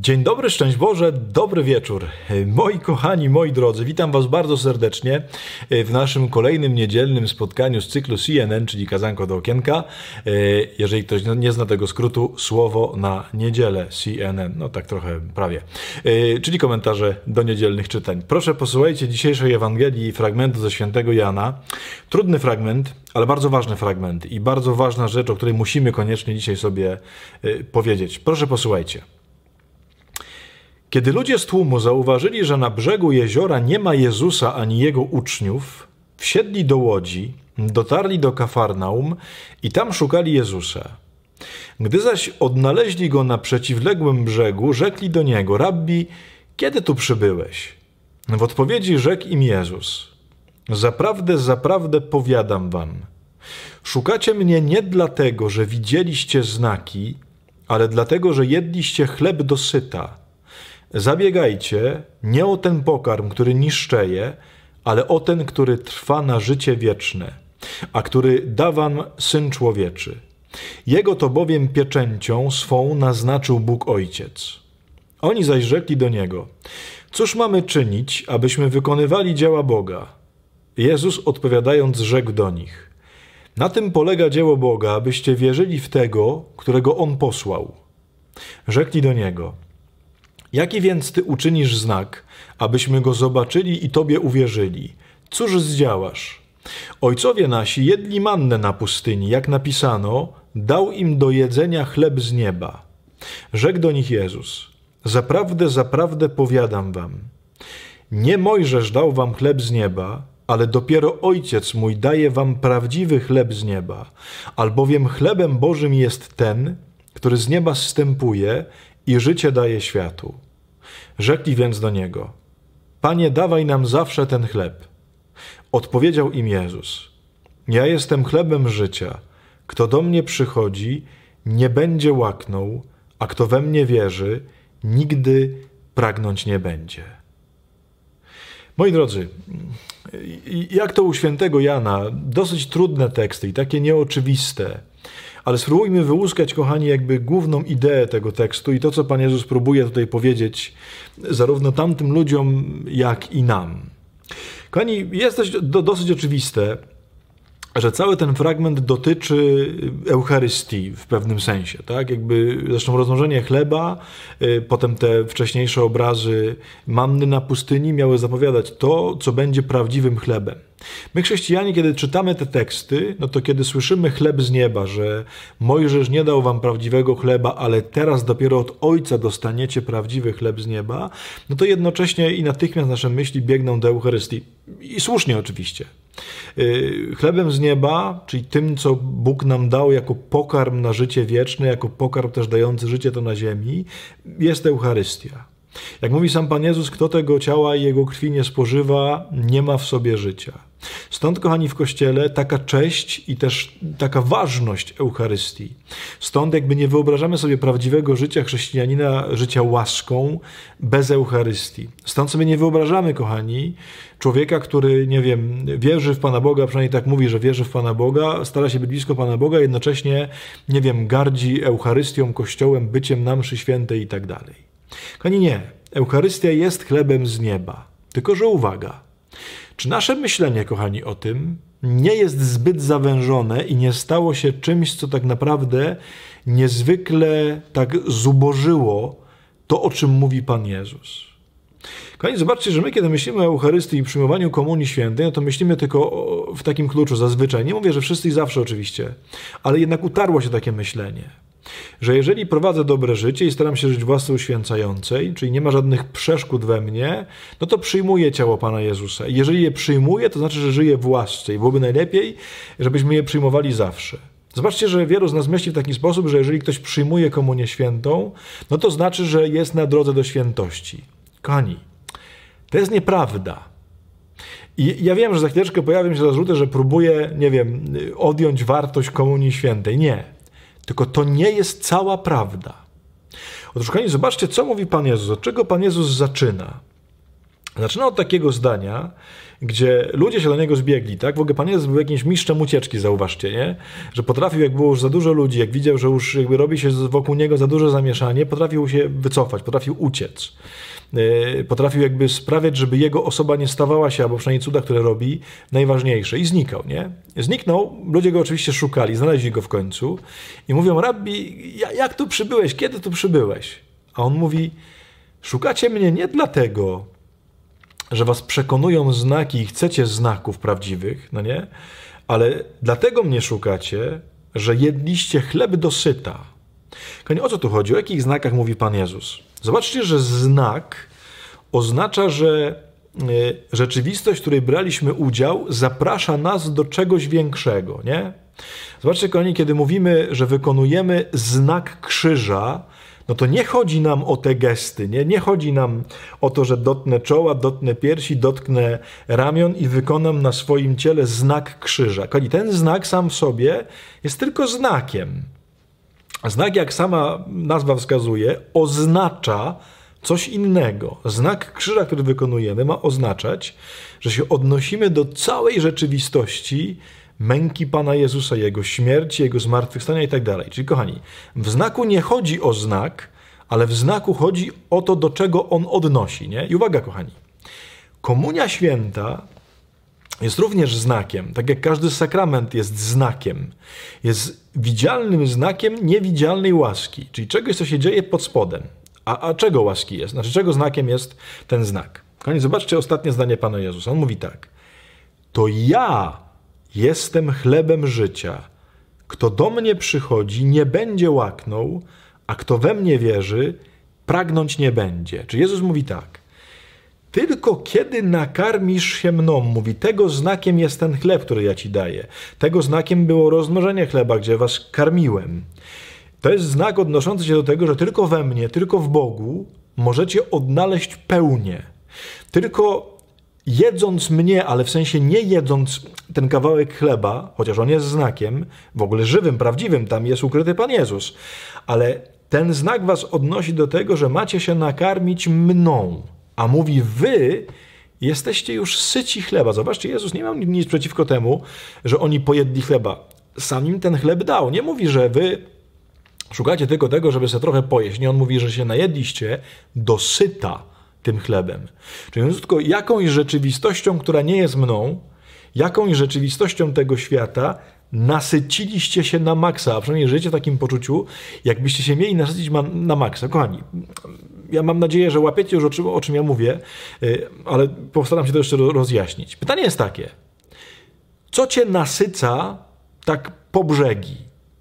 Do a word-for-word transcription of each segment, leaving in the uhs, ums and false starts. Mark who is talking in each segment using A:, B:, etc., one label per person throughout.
A: Dzień dobry, szczęść Boże, dobry wieczór. Moi kochani, moi drodzy, witam Was bardzo serdecznie w naszym kolejnym niedzielnym spotkaniu z cyklu C N N, czyli Kazanko do okienka. Jeżeli ktoś nie zna tego skrótu, słowo na niedzielę, C N N, no tak trochę prawie, czyli komentarze do niedzielnych czytań. Proszę, posłuchajcie dzisiejszej Ewangelii fragmentu ze świętego Jana. Trudny fragment, ale bardzo ważny fragment i bardzo ważna rzecz, o której musimy koniecznie dzisiaj sobie powiedzieć. Proszę, posłuchajcie. Kiedy ludzie z tłumu zauważyli, że na brzegu jeziora nie ma Jezusa ani Jego uczniów, wsiedli do łodzi, dotarli do Kafarnaum i tam szukali Jezusa. Gdy zaś odnaleźli Go na przeciwległym brzegu, rzekli do Niego: Rabbi, kiedy tu przybyłeś? W odpowiedzi rzekł im Jezus: Zaprawdę, zaprawdę powiadam wam, szukacie mnie nie dlatego, że widzieliście znaki, ale dlatego, że jedliście chleb dosyta. Zabiegajcie nie o ten pokarm, który niszczeje, ale o ten, który trwa na życie wieczne, a który da wam Syn Człowieczy. Jego to bowiem pieczęcią swą naznaczył Bóg Ojciec. Oni zaś rzekli do Niego: Cóż mamy czynić, abyśmy wykonywali dzieła Boga? Jezus odpowiadając rzekł do nich: Na tym polega dzieło Boga, abyście wierzyli w Tego, którego On posłał. Rzekli do Niego: Jaki więc Ty uczynisz znak, abyśmy Go zobaczyli i Tobie uwierzyli? Cóż zdziałasz? Ojcowie nasi jedli mannę na pustyni, jak napisano, dał im do jedzenia chleb z nieba. Rzekł do nich Jezus: Zaprawdę, zaprawdę powiadam wam, nie Mojżesz dał wam chleb z nieba, ale dopiero Ojciec mój daje wam prawdziwy chleb z nieba, albowiem chlebem Bożym jest ten, który z nieba zstępuje i życie daje światu. Rzekli więc do Niego: Panie, dawaj nam zawsze ten chleb. Odpowiedział im Jezus: Ja jestem chlebem życia. Kto do mnie przychodzi, nie będzie łaknął, a kto we mnie wierzy, nigdy pragnąć nie będzie. Moi drodzy, jak to u świętego Jana, dosyć trudne teksty i takie nieoczywiste, ale spróbujmy wyłuskać, kochani, jakby główną ideę tego tekstu i to, co Pan Jezus próbuje tutaj powiedzieć zarówno tamtym ludziom, jak i nam. Kochani, jest dość, do, dosyć oczywiste, że cały ten fragment dotyczy Eucharystii w pewnym sensie, tak? Jakby zresztą rozmnożenie chleba, y, potem te wcześniejsze obrazy manny na pustyni miały zapowiadać to, co będzie prawdziwym chlebem. My, chrześcijanie, kiedy czytamy te teksty, no to kiedy słyszymy chleb z nieba, że Mojżesz nie dał wam prawdziwego chleba, ale teraz dopiero od Ojca dostaniecie prawdziwy chleb z nieba, no to jednocześnie i natychmiast nasze myśli biegną do Eucharystii. I słusznie oczywiście. Chlebem z nieba, czyli tym, co Bóg nam dał jako pokarm na życie wieczne, jako pokarm też dający życie to na ziemi, jest Eucharystia. Jak mówi sam Pan Jezus, kto tego ciała i Jego krwi nie spożywa, nie ma w sobie życia. Stąd, kochani, w Kościele taka cześć i też taka ważność Eucharystii. Stąd jakby nie wyobrażamy sobie prawdziwego życia chrześcijanina, życia łaską, bez Eucharystii. Stąd sobie nie wyobrażamy, kochani, człowieka, który, nie wiem, wierzy w Pana Boga, przynajmniej tak mówi, że wierzy w Pana Boga, stara się być blisko Pana Boga, jednocześnie, nie wiem, gardzi Eucharystią, Kościołem, byciem na mszy świętej i tak dalej. Kochani, nie. Eucharystia jest chlebem z nieba. Tylko że uwaga. Czy nasze myślenie, kochani, o tym nie jest zbyt zawężone i nie stało się czymś, co tak naprawdę niezwykle tak zubożyło to, o czym mówi Pan Jezus? Kochani, zobaczcie, że my, kiedy myślimy o Eucharystii i przyjmowaniu Komunii Świętej, no to myślimy tylko w takim kluczu zazwyczaj. Nie mówię, że wszyscy i zawsze oczywiście, ale jednak utarło się takie myślenie, że jeżeli prowadzę dobre życie i staram się żyć w łasce uświęcającej, czyli nie ma żadnych przeszkód we mnie, no to przyjmuję ciało Pana Jezusa. I jeżeli je przyjmuję, to znaczy, że żyję w łasce i byłoby najlepiej, żebyśmy je przyjmowali zawsze. Zobaczcie, że wielu z nas myśli w taki sposób, że jeżeli ktoś przyjmuje Komunię Świętą, no to znaczy, że jest na drodze do świętości. Kochani, to jest nieprawda. I ja wiem, że za chwileczkę pojawią się zarzuty, że próbuję, nie wiem, odjąć wartość Komunii Świętej. Nie. Tylko to nie jest cała prawda. Otóż, kochani, zobaczcie, co mówi Pan Jezus, od czego Pan Jezus zaczyna. Zaczyna od takiego zdania, gdzie ludzie się do niego zbiegli, tak? W ogóle Pan Jezus był jakimś mistrzem ucieczki, zauważcie, nie? Że potrafił, jak było już za dużo ludzi, jak widział, że już jakby robi się wokół niego za duże zamieszanie, potrafił się wycofać, potrafił uciec. Potrafił jakby sprawiać, żeby jego osoba nie stawała się, albo przynajmniej cuda, które robi, najważniejsze. I znikał, nie? Zniknął, ludzie go oczywiście szukali, znaleźli go w końcu i mówią: Rabbi, jak tu przybyłeś? Kiedy tu przybyłeś? A on mówi: szukacie mnie nie dlatego, że was przekonują znaki i chcecie znaków prawdziwych, no nie? Ale dlatego mnie szukacie, że jedliście chleb dosyta. Kochani, o co tu chodzi? O jakich znakach mówi Pan Jezus? Zobaczcie, że znak oznacza, że rzeczywistość, w której braliśmy udział, zaprasza nas do czegoś większego, nie? Zobaczcie, kochani, kiedy mówimy, że wykonujemy znak krzyża, no to nie chodzi nam o te gesty, nie? Nie chodzi nam o to, że dotknę czoła, dotknę piersi, dotknę ramion i wykonam na swoim ciele znak krzyża. Kochani, ten znak sam w sobie jest tylko znakiem. Znak, jak sama nazwa wskazuje, oznacza coś innego. Znak krzyża, który wykonujemy, ma oznaczać, że się odnosimy do całej rzeczywistości męki Pana Jezusa, Jego śmierci, Jego zmartwychwstania i tak dalej. Czyli kochani, w znaku nie chodzi o znak, ale w znaku chodzi o to, do czego on odnosi. Nie? I uwaga, kochani, Komunia Święta jest również znakiem, tak jak każdy sakrament jest znakiem. Jest widzialnym znakiem niewidzialnej łaski, czyli czegoś, co się dzieje pod spodem. A, a czego łaski jest? Znaczy, czego znakiem jest ten znak? Kochani, zobaczcie ostatnie zdanie Pana Jezusa. On mówi tak: to ja jestem chlebem życia. Kto do mnie przychodzi, nie będzie łaknął, a kto we mnie wierzy, pragnąć nie będzie. Czy Jezus mówi tak: tylko kiedy nakarmisz się mną, mówi, tego znakiem jest ten chleb, który ja ci daję. Tego znakiem było rozmnożenie chleba, gdzie was karmiłem. To jest znak odnoszący się do tego, że tylko we mnie, tylko w Bogu możecie odnaleźć pełnię. Tylko jedząc mnie, ale w sensie nie jedząc ten kawałek chleba, chociaż on jest znakiem, w ogóle żywym, prawdziwym, tam jest ukryty Pan Jezus, ale ten znak was odnosi do tego, że macie się nakarmić mną. A mówi, wy jesteście już syci chleba. Zobaczcie, Jezus nie miał nic przeciwko temu, że oni pojedli chleba. Sam im ten chleb dał. Nie mówi, że wy szukacie tylko tego, żeby sobie trochę pojeść. Nie, on mówi, że się najedliście dosyta tym chlebem. Czyli mówiąc tylko jakąś rzeczywistością, która nie jest mną, jakąś rzeczywistością tego świata nasyciliście się na maksa, a przynajmniej żyjecie w takim poczuciu, jakbyście się mieli nasycić na maksa. Kochani, ja mam nadzieję, że łapiecie już o czym, o czym ja mówię, ale postaram się to jeszcze rozjaśnić. Pytanie jest takie: co cię nasyca tak po brzegi?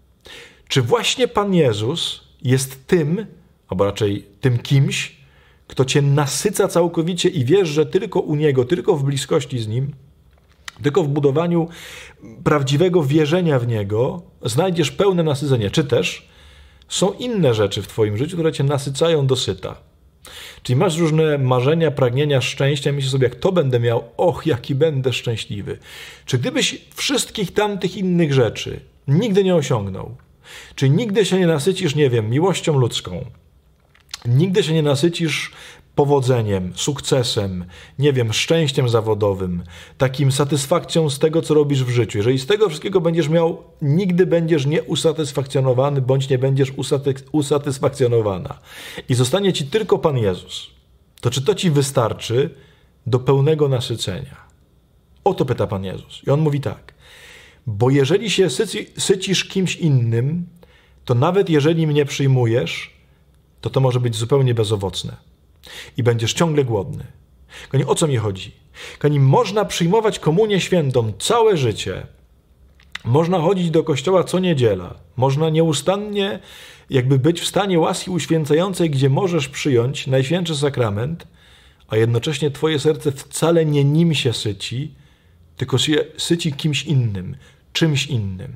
A: Czy właśnie Pan Jezus jest tym, albo raczej tym kimś, kto cię nasyca całkowicie i wiesz, że tylko u Niego, tylko w bliskości z Nim, tylko w budowaniu prawdziwego wierzenia w Niego znajdziesz pełne nasycenie? Czy też są inne rzeczy w twoim życiu, które cię nasycają dosyta? Czyli masz różne marzenia, pragnienia, szczęścia, myślisz sobie, jak to będę miał, och, jaki będę szczęśliwy. Czy gdybyś wszystkich tamtych innych rzeczy nigdy nie osiągnął, czy nigdy się nie nasycisz, nie wiem, miłością ludzką, nigdy się nie nasycisz powodzeniem, sukcesem, nie wiem, szczęściem zawodowym, takim satysfakcją z tego, co robisz w życiu. Jeżeli z tego wszystkiego będziesz miał, nigdy będziesz nieusatysfakcjonowany, bądź nie będziesz usatys- usatysfakcjonowana i zostanie ci tylko Pan Jezus, to czy to ci wystarczy do pełnego nasycenia? O to pyta Pan Jezus. I On mówi tak: bo jeżeli się syci, sycisz kimś innym, to nawet jeżeli mnie przyjmujesz, to to może być zupełnie bezowocne. I będziesz ciągle głodny. Kochani, o co mi chodzi? Kochani, można przyjmować komunię świętą całe życie. Można chodzić do kościoła co niedziela. Można nieustannie jakby być w stanie łaski uświęcającej, gdzie możesz przyjąć Najświętszy Sakrament, a jednocześnie twoje serce wcale nie nim się syci, tylko się syci kimś innym, czymś innym.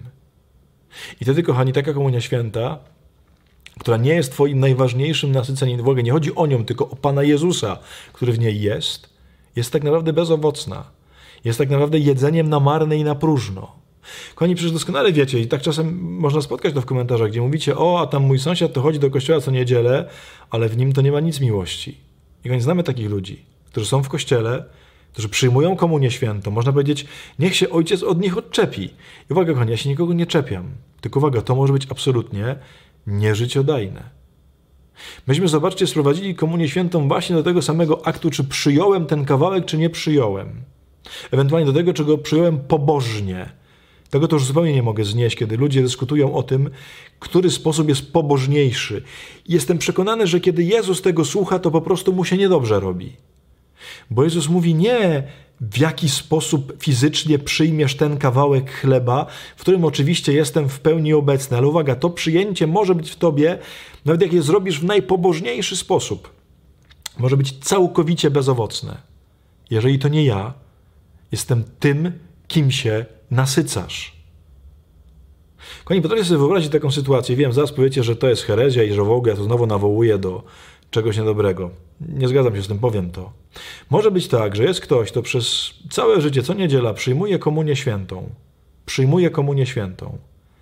A: I wtedy, kochani, taka komunia święta, która nie jest twoim najważniejszym nasyceniem, w ogóle nie chodzi o nią, tylko o Pana Jezusa, który w niej jest, jest tak naprawdę bezowocna. Jest tak naprawdę jedzeniem na marne i na próżno. Kochani, przecież doskonale wiecie, i tak czasem można spotkać to w komentarzach, gdzie mówicie, o, a tam mój sąsiad to chodzi do kościoła co niedzielę, ale w nim to nie ma nic miłości. I kochani, znamy takich ludzi. którzy są w kościele, którzy przyjmują komunię świętą, można powiedzieć, niech się ojciec od nich odczepi. I uwaga, kochani, ja się nikogo nie czepiam. Tylko uwaga, to może być absolutnie nieżyciodajne. Myśmy, zobaczcie, sprowadzili komunię świętą właśnie do tego samego aktu, czy przyjąłem ten kawałek, czy nie przyjąłem. Ewentualnie do tego, czego przyjąłem pobożnie. Tego to już zupełnie nie mogę znieść, kiedy ludzie dyskutują o tym, który sposób jest pobożniejszy. Jestem przekonany, że kiedy Jezus tego słucha, to po prostu mu się niedobrze robi. Bo Jezus mówi nie, w jaki sposób fizycznie przyjmiesz ten kawałek chleba, w którym oczywiście jestem w pełni obecny, ale uwaga, to przyjęcie może być w tobie, nawet jak je zrobisz w najpobożniejszy sposób. Może być całkowicie bezowocne. Jeżeli to nie ja, jestem tym, kim się nasycasz. Kochani, potrafię sobie wyobrazić taką sytuację. Wiem, zaraz powiecie, że to jest herezja i że w ogóle ja to znowu nawołuję do czegoś niedobrego. Nie zgadzam się z tym, powiem to. Może być tak, że jest ktoś, kto przez całe życie, co niedziela, przyjmuje komunię świętą. Przyjmuje komunię świętą.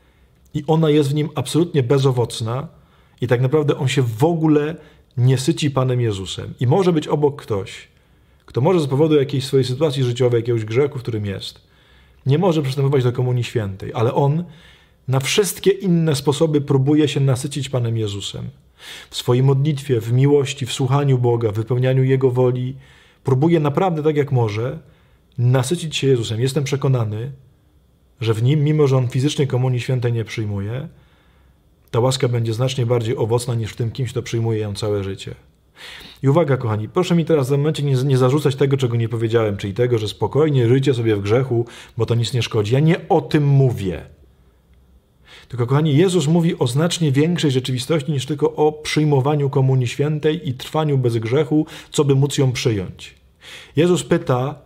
A: I ona jest w nim absolutnie bezowocna i tak naprawdę on się w ogóle nie syci Panem Jezusem. I może być obok ktoś, kto może z powodu jakiejś swojej sytuacji życiowej, jakiegoś grzechu, w którym jest, nie może przystępować do komunii świętej, ale on na wszystkie inne sposoby próbuje się nasycić Panem Jezusem. W swojej modlitwie, w miłości, w słuchaniu Boga, w wypełnianiu Jego woli, próbuje naprawdę tak jak może nasycić się Jezusem. Jestem przekonany, że w nim, mimo że on fizycznie komunii świętej nie przyjmuje, ta łaska będzie znacznie bardziej owocna niż w tym kimś, kto przyjmuje ją całe życie. I uwaga, kochani, proszę mi teraz w tym momencie nie, nie zarzucać tego, czego nie powiedziałem, czyli tego, że spokojnie żyjcie sobie w grzechu, bo to nic nie szkodzi. Ja nie o tym mówię. Tylko, kochani, Jezus mówi o znacznie większej rzeczywistości niż tylko o przyjmowaniu komunii świętej i trwaniu bez grzechu, co by móc ją przyjąć. Jezus pyta,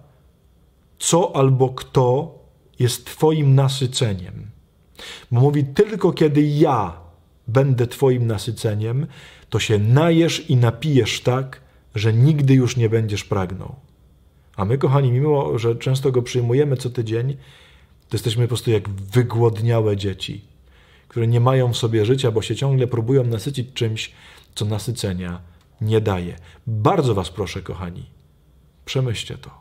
A: co albo kto jest twoim nasyceniem. Bo mówi, tylko kiedy ja będę twoim nasyceniem, to się najesz i napijesz tak, że nigdy już nie będziesz pragnął. A my, kochani, mimo że często go przyjmujemy co tydzień, to jesteśmy po prostu jak wygłodniałe dzieci, które nie mają w sobie życia, bo się ciągle próbują nasycić czymś, co nasycenia nie daje. Bardzo was proszę, kochani, przemyślcie to.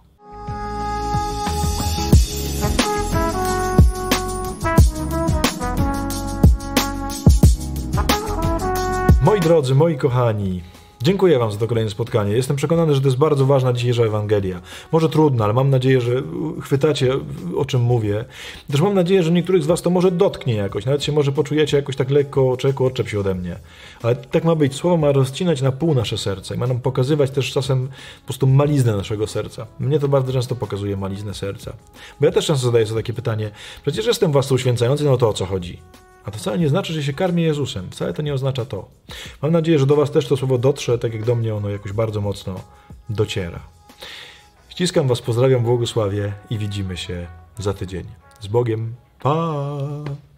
A: Moi drodzy, moi kochani, dziękuję wam za to kolejne spotkanie. Jestem przekonany, że to jest bardzo ważna dzisiejsza Ewangelia. Może trudna, ale mam nadzieję, że chwytacie, o czym mówię. Też mam nadzieję, że niektórych z was to może dotknie jakoś. Nawet się może poczujecie jakoś tak lekko, człowieku, odczep się ode mnie. Ale tak ma być. Słowo ma rozcinać na pół nasze serce i ma nam pokazywać też czasem po prostu maliznę naszego serca. Mnie to bardzo często pokazuje maliznę serca. Bo ja też często zadaję sobie takie pytanie. Przecież jestem was uświęcający, no to o co chodzi? A to wcale nie znaczy, że się karmię Jezusem. Wcale to nie oznacza to. Mam nadzieję, że do was też to słowo dotrze, tak jak do mnie ono jakoś bardzo mocno dociera. Ściskam was, pozdrawiam, błogosławię i widzimy się za tydzień. Z Bogiem. Pa!